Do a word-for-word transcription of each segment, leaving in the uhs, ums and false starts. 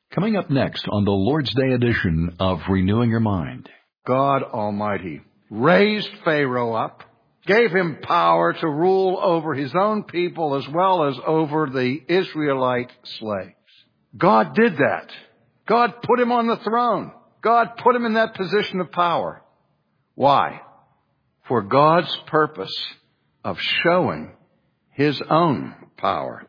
Coming up next on the Lord's Day edition of Renewing Your Mind. God Almighty raised Pharaoh up, gave him power to rule over his own people as well as over the Israelite slaves. God did that. God put him on the throne. God put him in that position of power. Why? For God's purpose of showing his own power.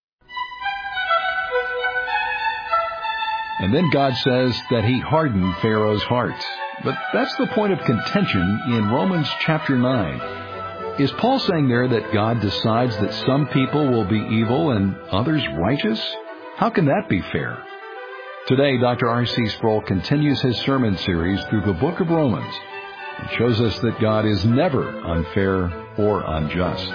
And then God says that he hardened Pharaoh's heart. But that's the point of contention in Romans chapter nine. Is Paul saying there that God decides that some people will be evil and others righteous? How can that be fair? Today, Doctor R C Sproul continues his sermon series through the book of Romans and shows us that God is never unfair or unjust.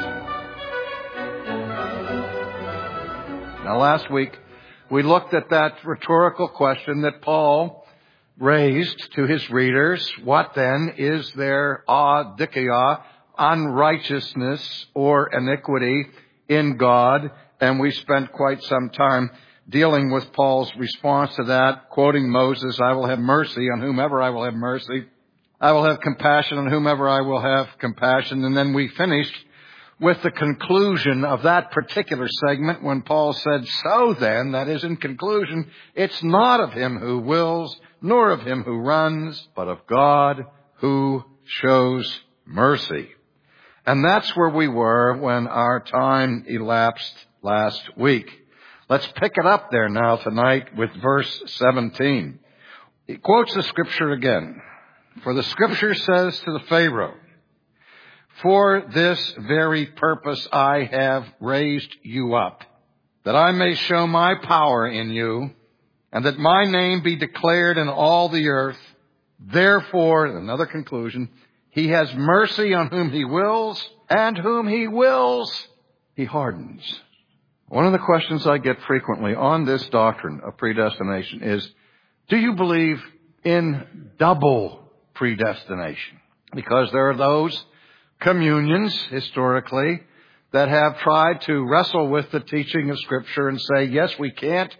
Now, last week, we looked at that rhetorical question that Paul raised to his readers. What then is there adikia, unrighteousness or iniquity in God? And we spent quite some time dealing with Paul's response to that, quoting Moses, I will have mercy on whomever I will have mercy. I will have compassion on whomever I will have compassion. And then we finished with the conclusion of that particular segment when Paul said, so then, that is in conclusion, it's not of him who wills, nor of him who runs, but of God who shows mercy. And that's where we were when our time elapsed last week. Let's pick it up there now tonight with verse seventeen. He quotes the scripture again. For the scripture says to the Pharaoh, for this very purpose I have raised you up, that I may show my power in you, and that my name be declared in all the earth. Therefore, another conclusion, he has mercy on whom he wills, and whom he wills, he hardens. One of the questions I get frequently on this doctrine of predestination is, do you believe in double predestination? Because there are those communions, historically, that have tried to wrestle with the teaching of Scripture and say, yes, we can't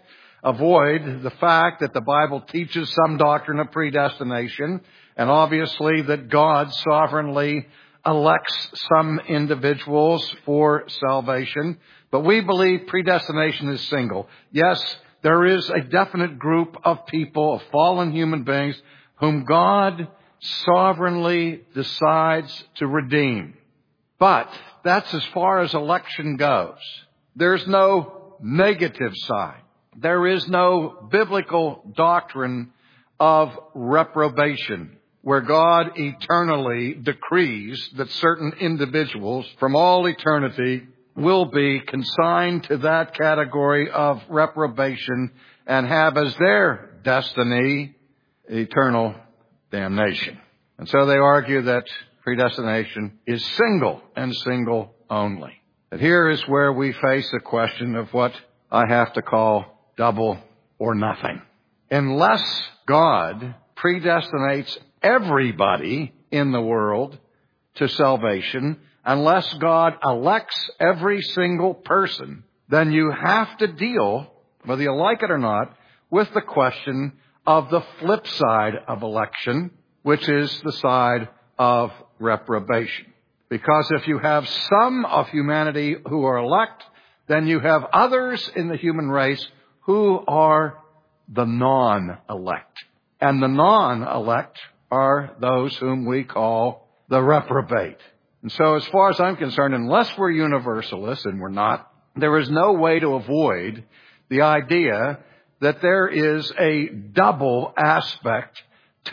avoid the fact that the Bible teaches some doctrine of predestination, and obviously that God sovereignly elects some individuals for salvation. But we believe predestination is single. Yes, there is a definite group of people, of fallen human beings, whom God sovereignly decides to redeem. But that's as far as election goes. There's no negative side. There is no biblical doctrine of reprobation, where God eternally decrees that certain individuals from all eternity will be consigned to that category of reprobation and have as their destiny eternal damnation. And so they argue that predestination is single and single only. But here is where we face a question of what I have to call double or nothing. Unless God predestinates everybody in the world to salvation, unless God elects every single person, then you have to deal, whether you like it or not, with the question of the flip side of election, which is the side of reprobation. Because if you have some of humanity who are elect, then you have others in the human race who are the non-elect. And the non-elect are those whom we call the reprobate. And so as far as I'm concerned, unless we're universalists, and we're not, there is no way to avoid the idea that there is a double aspect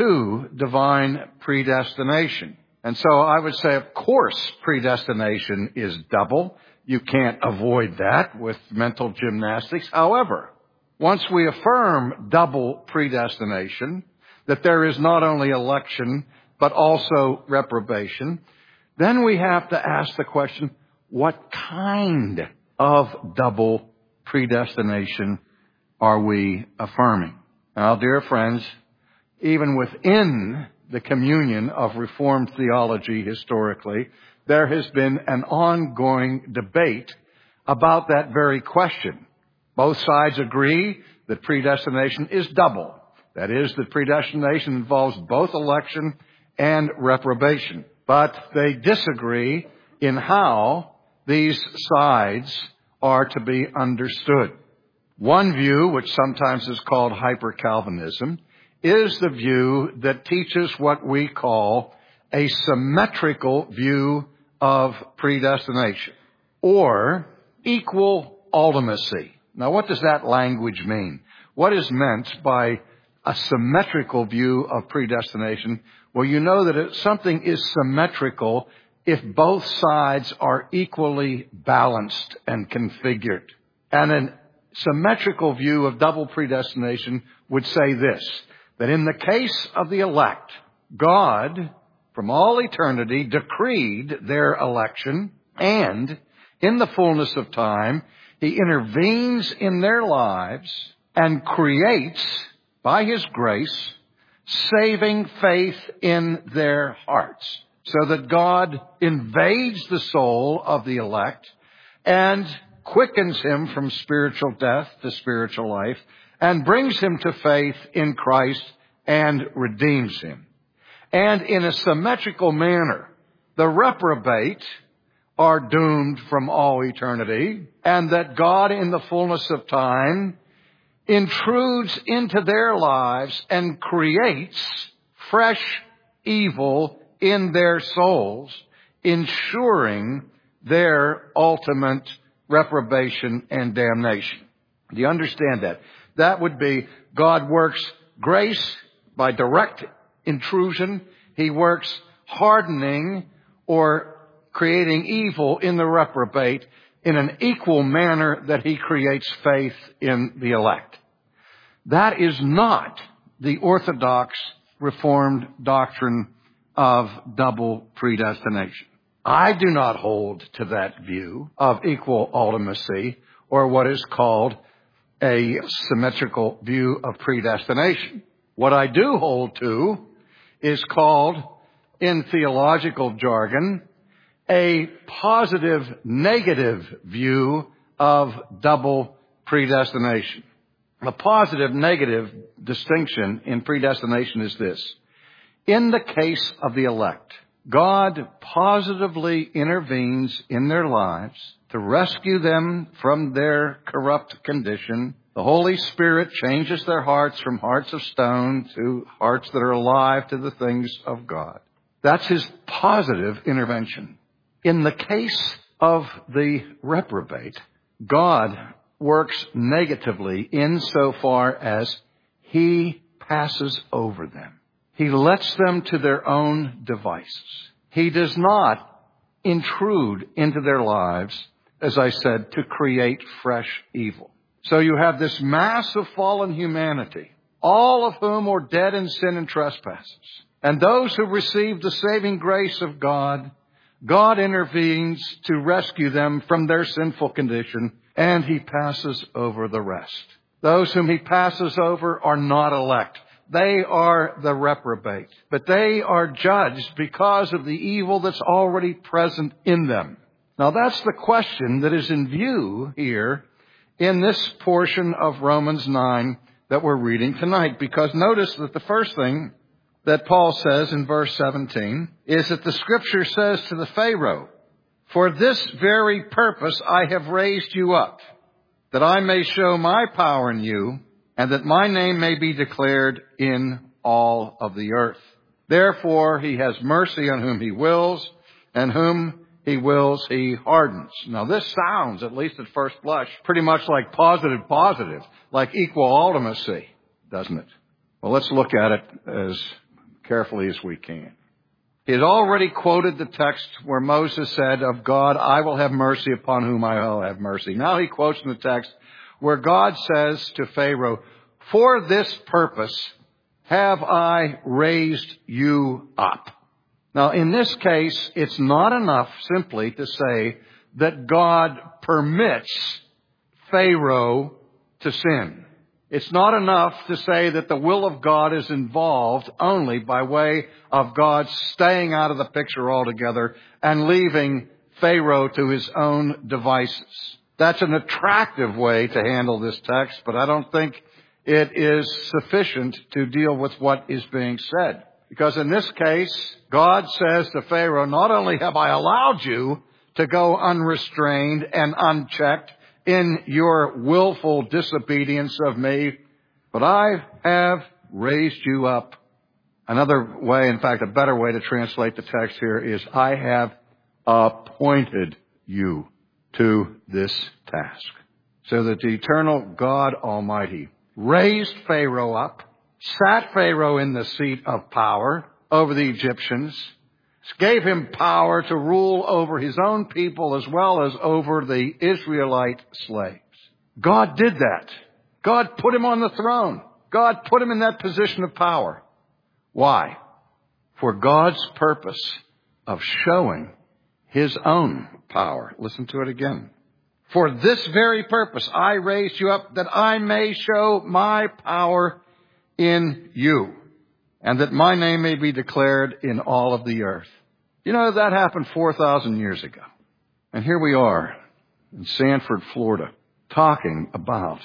to divine predestination. And so I would say, of course, predestination is double. You can't avoid that with mental gymnastics. However, once we affirm double predestination, that there is not only election, but also reprobation, then we have to ask the question, what kind of double predestination are we affirming? Now, dear friends, even within the communion of Reformed theology historically, there has been an ongoing debate about that very question. Both sides agree that predestination is double. That is, that predestination involves both election and reprobation. But they disagree in how these sides are to be understood. One view, which sometimes is called hyper-Calvinism, is the view that teaches what we call a symmetrical view of predestination, or equal ultimacy. Now, what does that language mean? What is meant by a symmetrical view of predestination? Well, you know that it, something is symmetrical if both sides are equally balanced and configured. And a symmetrical view of double predestination would say this, that in the case of the elect, God, from all eternity, decreed their election, and in the fullness of time, He intervenes in their lives and creates, by His grace, saving faith in their hearts, so that God invades the soul of the elect and quickens him from spiritual death to spiritual life and brings him to faith in Christ and redeems him. And in a symmetrical manner, the reprobate are doomed from all eternity, and that God in the fullness of time intrudes into their lives and creates fresh evil in their souls, ensuring their ultimate reprobation and damnation. Do you understand that? That would be God works grace by direct intrusion. He works hardening or creating evil in the reprobate in an equal manner that He creates faith in the elect. That is not the Orthodox Reformed doctrine of double predestination. I do not hold to that view of equal ultimacy, or what is called a symmetrical view of predestination. What I do hold to is called, in theological jargon, a positive negative view of double predestination. The positive negative distinction in predestination is this. In the case of the elect, God positively intervenes in their lives to rescue them from their corrupt condition. The Holy Spirit changes their hearts from hearts of stone to hearts that are alive to the things of God. That's His positive intervention. In the case of the reprobate, God works negatively insofar as He passes over them. He lets them to their own devices. He does not intrude into their lives, as I said, to create fresh evil. So you have this mass of fallen humanity, all of whom are dead in sin and trespasses. And those who receive the saving grace of God, God intervenes to rescue them from their sinful condition, and He passes over the rest. Those whom He passes over are not elect. They are the reprobate. But they are judged because of the evil that's already present in them. Now that's the question that is in view here in this portion of Romans nine that we're reading tonight. Because notice that the first thing that Paul says in verse seventeen is that the Scripture says to the Pharaoh, "For this very purpose I have raised you up, that I may show my power in you, and that my name may be declared in all of the earth. Therefore He has mercy on whom He wills, and whom He wills He hardens." Now this sounds, at least at first blush, pretty much like positive positive, like equal ultimacy, doesn't it? Well, let's look at it as carefully as we can. He had already quoted the text where Moses said, "Of God I will have mercy upon whom I will have mercy." Now he quotes from the text where God says to Pharaoh, "For this purpose have I raised you up." Now, in this case, it's not enough simply to say that God permits Pharaoh to sin. It's not enough to say that the will of God is involved only by way of God staying out of the picture altogether and leaving Pharaoh to his own devices. That's an attractive way to handle this text, but I don't think it is sufficient to deal with what is being said. Because in this case, God says to Pharaoh, not only have I allowed you to go unrestrained and unchecked in your willful disobedience of me, but I have raised you up. Another way, in fact, a better way to translate the text here is, I have appointed you to this task. So that the eternal God Almighty raised Pharaoh up, sat Pharaoh in the seat of power over the Egyptians, gave him power to rule over his own people as well as over the Israelite slaves. God did that. God put him on the throne. God put him in that position of power. Why? For God's purpose of showing his own power. Listen to it again. For this very purpose I raised you up, that I may show my power in you, and that my name may be declared in all of the earth. You know, that happened four thousand years ago. And here we are in Sanford, Florida, talking about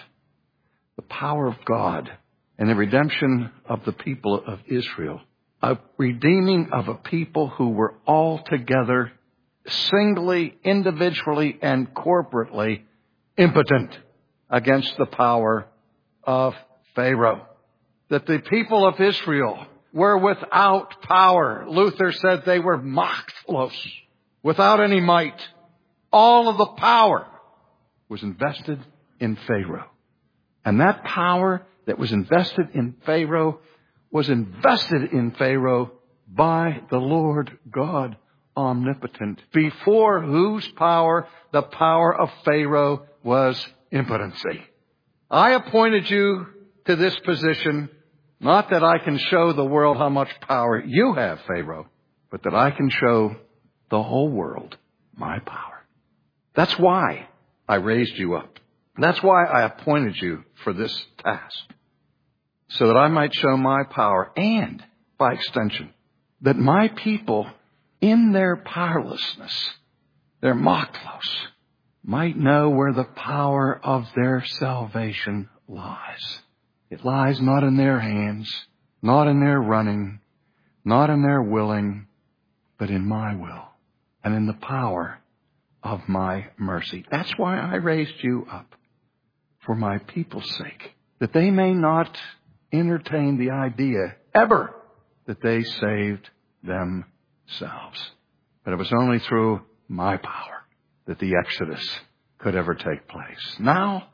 the power of God and the redemption of the people of Israel, a redeeming of a people who were altogether, singly, individually, and corporately impotent against the power of Pharaoh. That the people of Israel were without power. Luther said they were machtlos, without any might. All of the power was invested in Pharaoh. And that power that was invested in Pharaoh was invested in Pharaoh by the Lord God omnipotent, before whose power the power of Pharaoh was impotency. I appointed you to this position, not that I can show the world how much power you have, Pharaoh, but that I can show the whole world my power. That's why I raised you up. That's why I appointed you for this task, so that I might show my power, and, by extension, that my people, in their powerlessness, their machtlos, might know where the power of their salvation lies. It lies not in their hands, not in their running, not in their willing, but in my will and in the power of my mercy. That's why I raised you up, for my people's sake, that they may not entertain the idea ever that they saved themselves. But it was only through my power that the Exodus could ever take place. Now,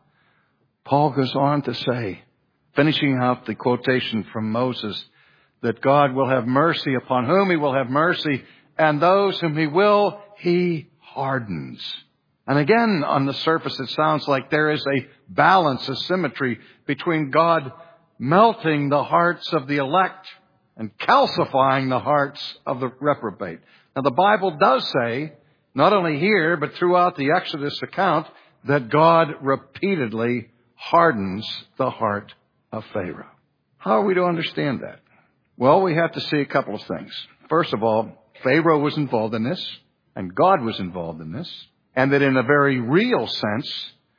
Paul goes on to say, finishing out the quotation from Moses, that God will have mercy upon whom he will have mercy, and those whom he will, he hardens. And again, on the surface, it sounds like there is a balance, a symmetry between God melting the hearts of the elect and calcifying the hearts of the reprobate. Now, the Bible does say, not only here, but throughout the Exodus account, that God repeatedly hardens the heart of Pharaoh. How are we to understand that? Well, we have to see a couple of things. First of all, Pharaoh was involved in this, and God was involved in this, and that in a very real sense,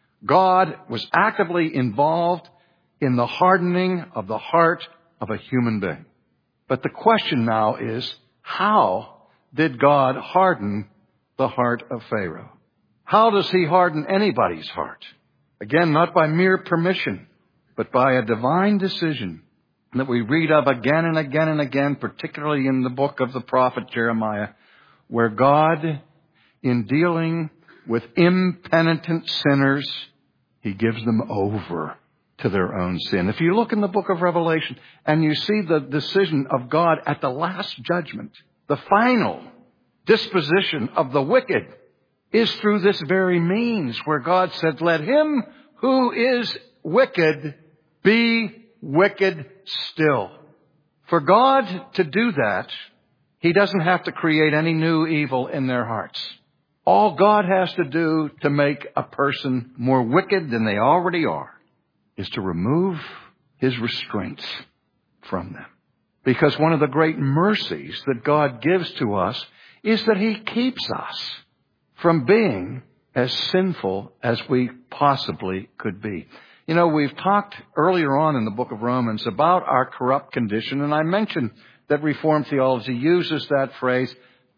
God was actively involved in the hardening of the heart of a human being. But the question now is, how did God harden the heart of Pharaoh? How does he harden anybody's heart? Again, not by mere permission, but by a divine decision that we read of again and again and again, particularly in the book of the prophet Jeremiah, where God, in dealing with impenitent sinners, he gives them over to their own sin. If you look in the book of Revelation and you see the decision of God at the last judgment, the final disposition of the wicked is through this very means, where God said, let him who is wicked be wicked still. For God to do that, he doesn't have to create any new evil in their hearts. All God has to do to make a person more wicked than they already are is to remove his restraints from them. Because one of the great mercies that God gives to us is that he keeps us from being as sinful as we possibly could be. You know, we've talked earlier on in the book of Romans about our corrupt condition, and I mentioned that Reformed theology uses that phrase,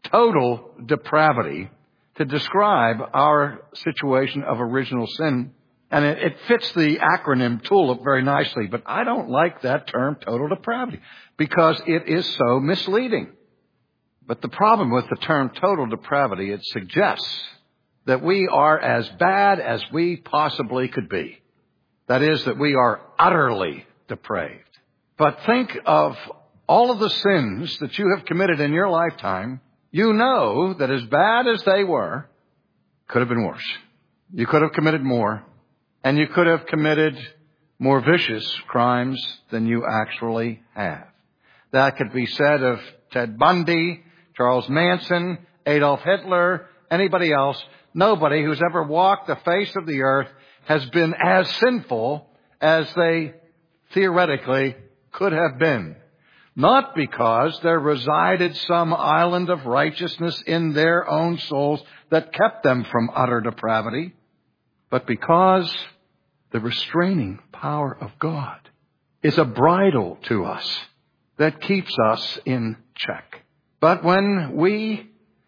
total depravity, to describe our situation of original sin. And it, it fits the acronym TULIP very nicely, but I don't like that term, total depravity, because it is so misleading. But the problem with the term total depravity, it suggests that we are as bad as we possibly could be. That is, that we are utterly depraved. But think of all of the sins that you have committed in your lifetime. You know that as bad as they were, could have been worse. You could have committed more, and you could have committed more vicious crimes than you actually have. That could be said of Ted Bundy, Charles Manson, Adolf Hitler, anybody else. Nobody who's ever walked the face of the earth has been as sinful as they theoretically could have been. Not because there resided some island of righteousness in their own souls that kept them from utter depravity, but because the restraining power of God is a bridle to us that keeps us in check. But when we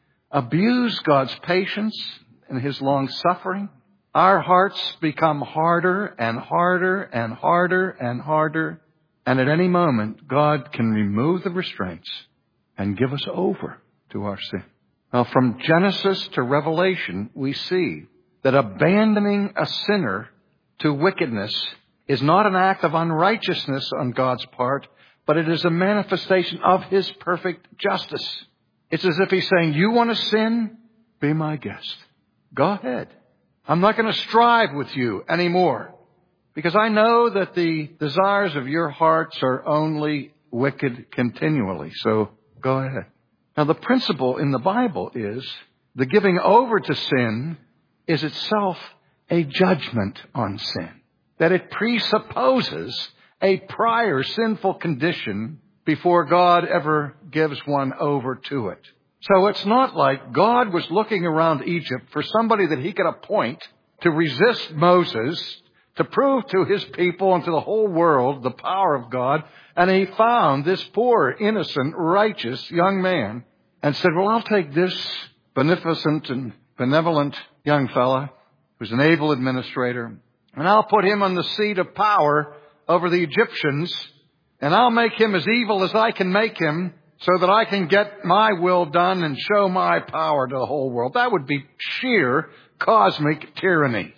abuse God's patience and His long suffering, our hearts become harder and harder and harder and harder. And at any moment, God can remove the restraints and give us over to our sin. Now, from Genesis to Revelation, we see that abandoning a sinner to wickedness is not an act of unrighteousness on God's part, but it is a manifestation of His perfect justice. It's as if He's saying, you want to sin? Be my guest. Go ahead. I'm not going to strive with you anymore, because I know that the desires of your hearts are only wicked continually. So go ahead. Now, the principle in the Bible is the giving over to sin is itself a judgment on sin. That it presupposes a prior sinful condition before God ever gives one over to it. So it's not like God was looking around Egypt for somebody that He could appoint to resist Moses, to prove to His people and to the whole world the power of God. And He found this poor, innocent, righteous young man and said, well, I'll take this beneficent and benevolent young fella who's an able administrator, and I'll put him on the seat of power over the Egyptians, and I'll make him as evil as I can make him, so that I can get my will done and show my power to the whole world. That would be sheer cosmic tyranny.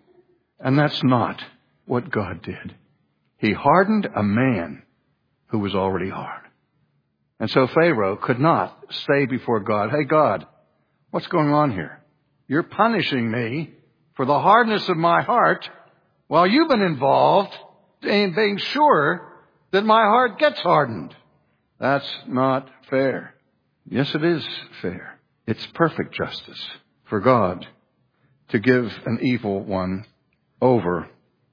And that's not what God did. He hardened a man who was already hard. And so Pharaoh could not say before God, hey, God, what's going on here? You're punishing me for the hardness of my heart while you've been involved in being sure that my heart gets hardened. That's not fair. Yes, it is fair. It's perfect justice for God to give an evil one over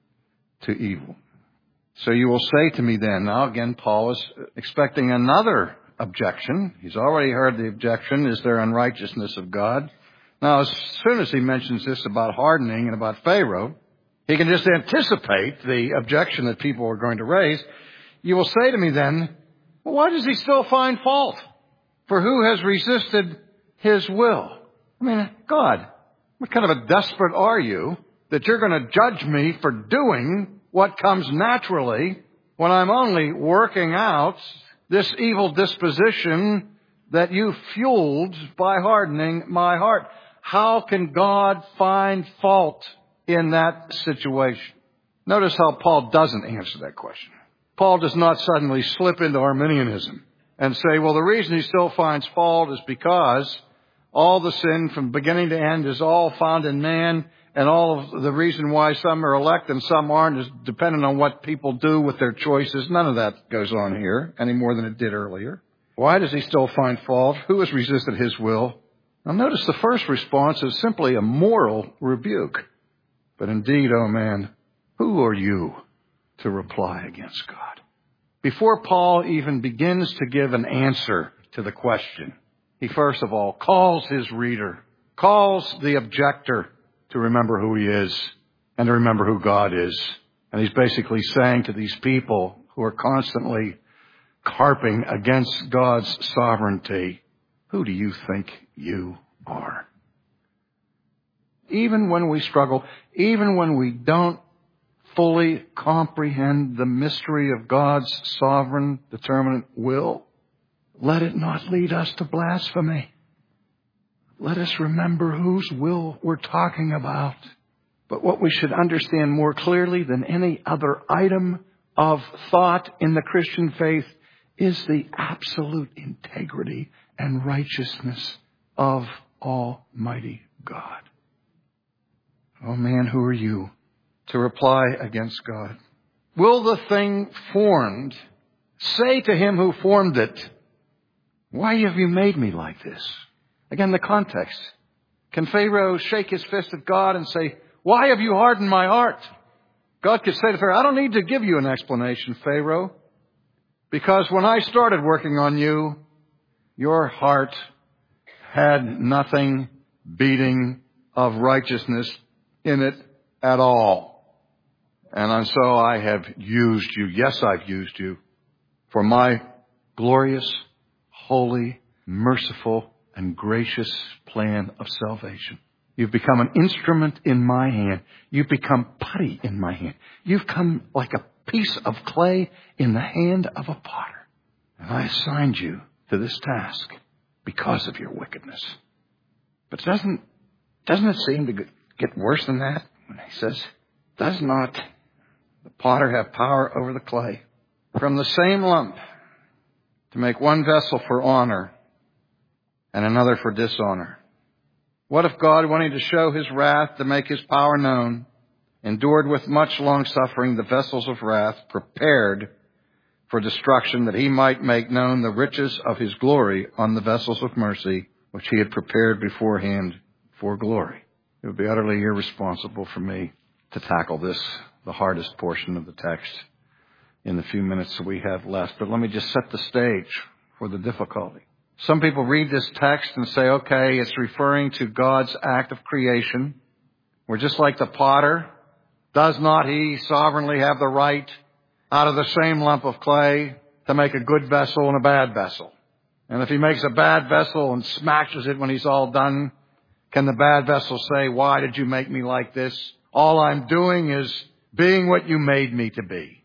to evil. So you will say to me then, now again, Paul is expecting another objection. He's already heard the objection, is there unrighteousness of God? Now, as soon as he mentions this about hardening and about Pharaoh, he can just anticipate the objection that people are going to raise. You will say to me then, well, why does he still find fault? For who has resisted his will? I mean, God, what kind of a despot are you that you're going to judge me for doing what comes naturally when I'm only working out this evil disposition that you fueled by hardening my heart? How can God find fault in that situation? Notice how Paul doesn't answer that question. Paul does not suddenly slip into Arminianism and say, well, the reason he still finds fault is because all the sin from beginning to end is all found in man, and all of the reason why some are elect and some aren't is dependent on what people do with their choices. None of that goes on here any more than it did earlier. Why does he still find fault? Who has resisted his will? Now notice the first response is simply a moral rebuke. But indeed, oh man, who are you to reply against God? Before Paul even begins to give an answer to the question, he first of all calls his reader, calls the objector to remember who he is and to remember who God is. And he's basically saying to these people who are constantly carping against God's sovereignty, who do you think you are? Even when we struggle, even when we don't fully comprehend the mystery of God's sovereign, determinate will, let it not lead us to blasphemy. Let us remember whose will we're talking about. But what we should understand more clearly than any other item of thought in the Christian faith is the absolute integrity and righteousness of Almighty God. Oh man, who are you to reply against God? Will the thing formed say to him who formed it, why have you made me like this? Again, the context. Can Pharaoh shake his fist at God and say, why have you hardened my heart? God could say to Pharaoh, I don't need to give you an explanation, Pharaoh, because when I started working on you, your heart had nothing beating of righteousness in it at all. And so I have used you. Yes, I've used you for my glorious, holy, merciful, and gracious plan of salvation. You've become an instrument in my hand. You've become putty in my hand. You've come like a piece of clay in the hand of a potter. And I assigned you to this task because of your wickedness. But doesn't, doesn't it seem to get worse than that? When he says, does not the potter have power over the clay from the same lump to make one vessel for honor and another for dishonor? What if God, wanting to show his wrath, to make his power known, endured with much long-suffering the vessels of wrath, prepared for destruction, that he might make known the riches of his glory on the vessels of mercy, which he had prepared beforehand for glory? It would be utterly irresponsible for me to tackle this, the hardest portion of the text, in the few minutes that we have left. But let me just set the stage for the difficulty. Some people read this text and say, okay, it's referring to God's act of creation. We're just like the potter. Does not he sovereignly have the right out of the same lump of clay to make a good vessel and a bad vessel? And if he makes a bad vessel and smashes it when he's all done, can the bad vessel say, why did you make me like this? All I'm doing is being what you made me to be.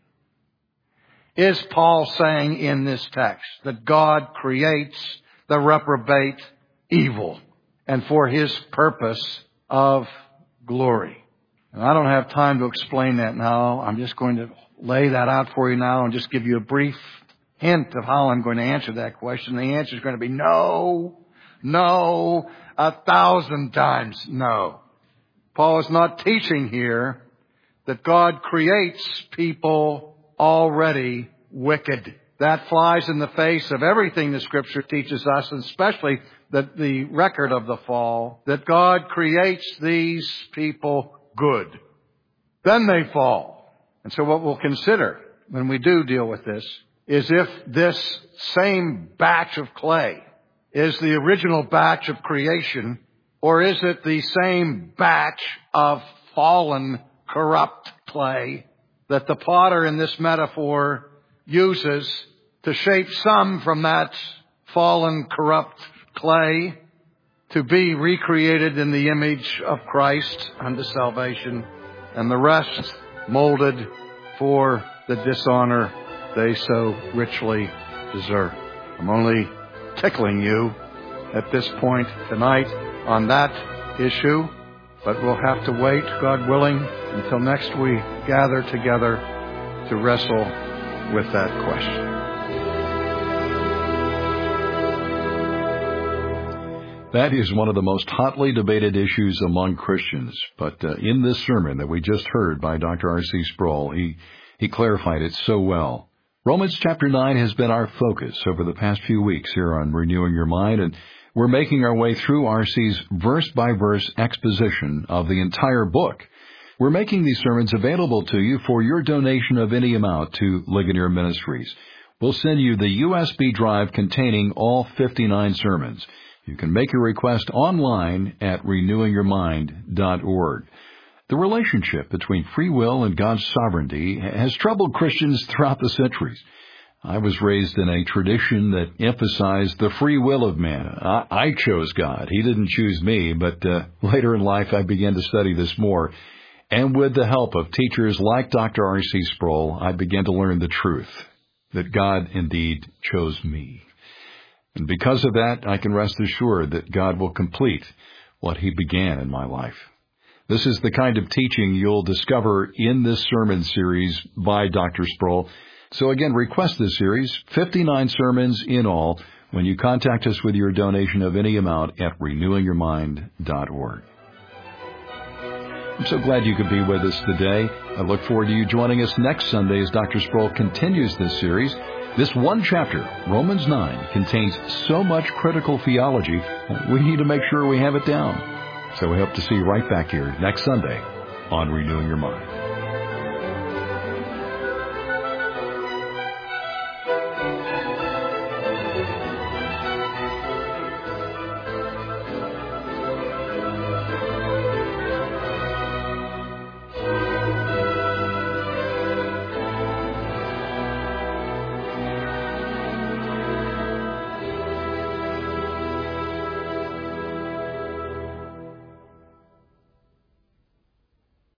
Is Paul saying in this text that God creates the reprobate evil and for his purpose of glory? And I don't have time to explain that now. I'm just going to lay that out for you now and just give you a brief hint of how I'm going to answer that question. The answer is going to be no, no, a thousand times no. Paul is not teaching here that God creates people already wicked. That flies in the face of everything the Scripture teaches us, and especially the, the record of the fall, that God creates these people good. Then they fall. And so what we'll consider when we do deal with this is if this same batch of clay is the original batch of creation, or is it the same batch of fallen, corrupt clay that the potter in this metaphor uses to shape some from that fallen, corrupt clay to be recreated in the image of Christ unto salvation, and the rest molded for the dishonor they so richly deserve. I'm only tickling you at this point tonight on that issue, but we'll have to wait, God willing, until next we gather together to wrestle with that question. That is one of the most hotly debated issues among Christians. But uh, in this sermon that we just heard by Doctor R C Sproul, he, he clarified it so well. Romans chapter nine has been our focus over the past few weeks here on Renewing Your Mind, and we're making our way through R C's verse-by-verse exposition of the entire book. We're making these sermons available to you for your donation of any amount to Ligonier Ministries. We'll send you the U S B drive containing all fifty-nine sermons. You can make your request online at renewing your mind dot org. The relationship between free will and God's sovereignty has troubled Christians throughout the centuries. I was raised in a tradition that emphasized the free will of man. I, I chose God. He didn't choose me, but uh, later in life I began to study this more. And with the help of teachers like Doctor R C Sproul, I began to learn the truth, that God indeed chose me. And because of that, I can rest assured that God will complete what He began in my life. This is the kind of teaching you'll discover in this sermon series by Doctor Sproul. So again, request this series, fifty-nine sermons in all, when you contact us with your donation of any amount at renewing your mind dot org. I'm so glad you could be with us today. I look forward to you joining us next Sunday as Doctor Sproul continues this series. This one chapter, Romans nine, contains so much critical theology, we need to make sure we have it down. So we hope to see you right back here next Sunday on Renewing Your Mind.